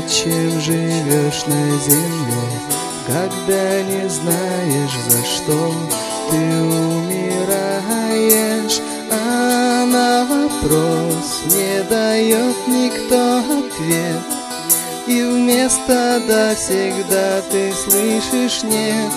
Зачем живешь на земле, когда не знаешь, за что ты умираешь? А на вопрос не дает никто ответ, и вместо «да» всегда ты слышишь «нет».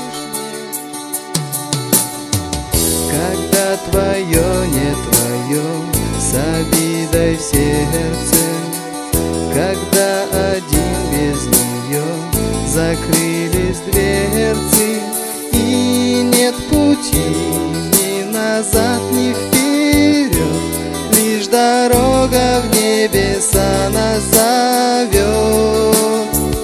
Когда твое не твое, с обидой в сердце, когда один без нее закрылись дверцы, и нет пути ни назад, ни вперед, лишь дорога в небеса нас зовет.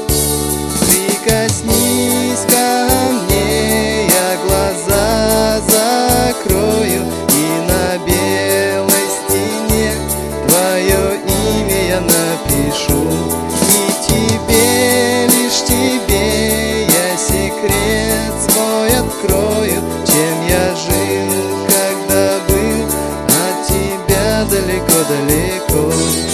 Прикоснись ко мне, я глаза закрою, и на белой стене твое имя я напишу. И тебе, лишь тебе, я секрет свой открою, чем я жил, когда был от тебя далеко-далеко.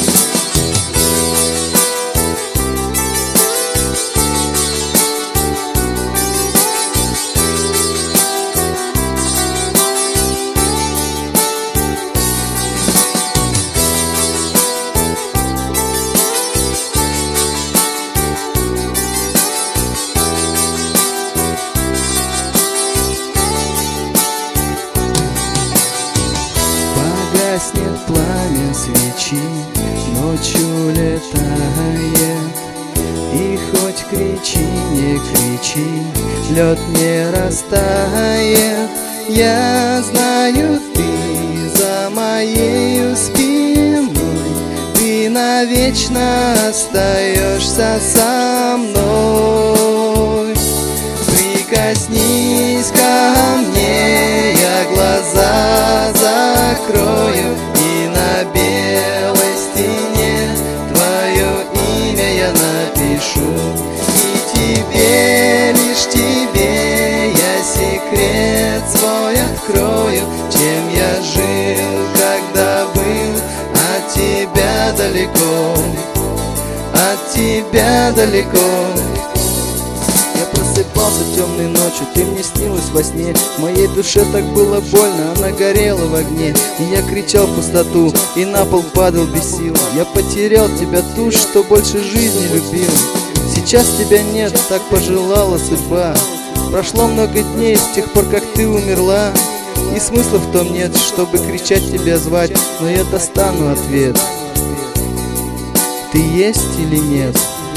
Гаснет пламя свечи, ночью летает, и хоть кричи, не кричи, лед не растает. Я знаю, ты за моею спиной, ты навечно остаешься со мной. Прикоснись ко мне, я глаза закрою, и на белой стене твое имя я напишу. И тебе, лишь тебе, я секрет свой открою, чем я жил, когда был от тебя далеко, от тебя далеко. Просыпался темной ночью, ты мне снилась во сне. В моей душе так было больно, она горела в огне. И я кричал в пустоту, и на пол падал без сил. Я потерял тебя, ту, что больше жизни любил. Сейчас тебя нет, так пожелала судьба. Прошло много дней с тех пор, как ты умерла, и смысла в том нет, чтобы кричать тебя звать. Но я достану ответ: ты есть или нет?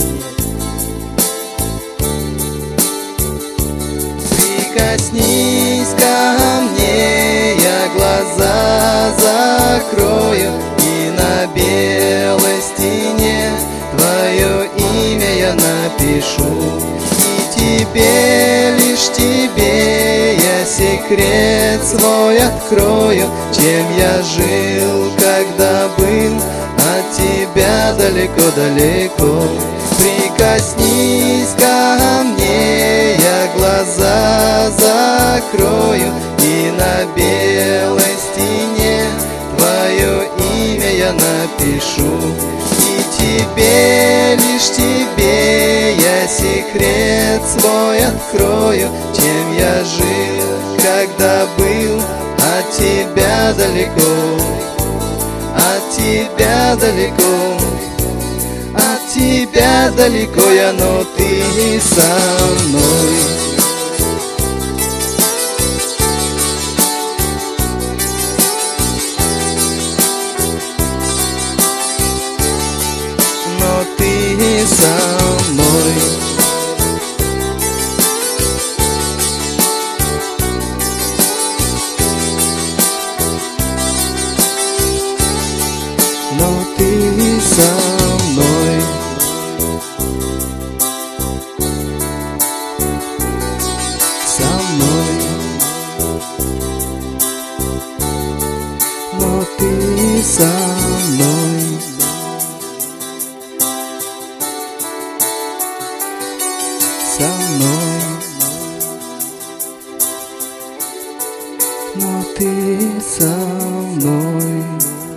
Прикоснись ко мне, я глаза закрою, и на белой стене твое имя я напишу. И тебе, лишь тебе, я секрет свой открою, чем я жил, когда был от тебя далеко-далеко. Прикоснись ко мне, я глаза закрою, и на белой стене твое имя я напишу. И тебе, лишь тебе, я секрет свой открою, чем я жил, когда был от тебя далеко, от тебя далеко. От тебя далеко я, но ты со мной. Но ты со мной. Но ты со мной. Со мной. Но ты со мной. Со мной. Но ты со мной.